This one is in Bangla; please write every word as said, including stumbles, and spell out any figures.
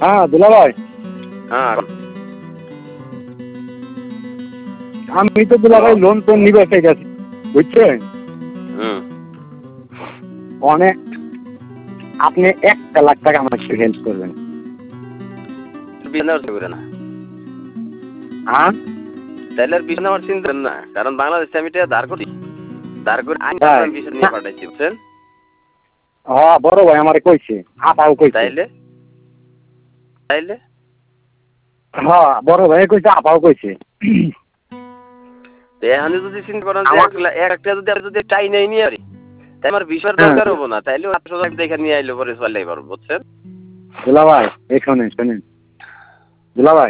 হ্যাঁ দুলা ভাই। হ্যাঁ আমি তো দুলা ভাই লোন টোন নিবে ঠিক আছে বুঝছেন। হুম অনেক আপনি একটা লাখ টাকা আমার একটু হেল্প করবেন। না হ্যাঁ তাহলে আর বিশ নাম্বার চিন্তা না, কারণ বাংলাদেশে আমি এটা ধার করি, ধার করে আমি বিষয় নিয়ে পাঠাইছি বুঝছেন। হ্যাঁ বড় ভাই আমারে কইছে, আপাও কইছে। তাইলে তাইলে হ্যাঁ বড় ভাই কইছে, আপাও কইছে। এখানে যদি চিন্তা করেন যে একটা যদি আমি যদি টাই নাই নিয়ে পারি তাই আমার বিষয়ের দরকার হবো না, তাইলে আটশো টাকা দেখে নিয়ে আইলে পরে চলে পারবো বুঝছেন। দুলা ভাই এই শোনেন শোনেন দুলা ভাই